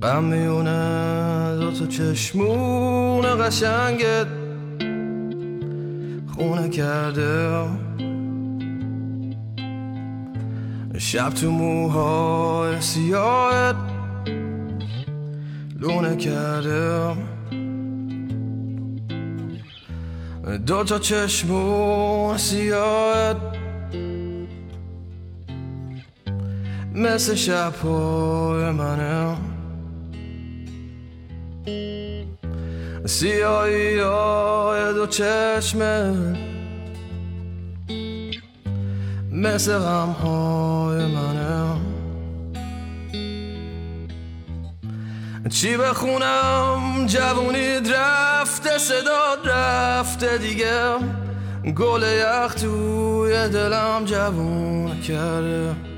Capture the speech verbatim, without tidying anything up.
غم میونه دو تا چشمون قشنگت خونه کرده، شب تو موهای سیاهت لونه کرده، دو تا چشمون سیاهت مثل شبهای منه، سیاهی های دو چشمت مثل غم های منه. چی بخونم جوونید رفته، صداد رفته دیگه، گل یخ توی دلم جوون کرده.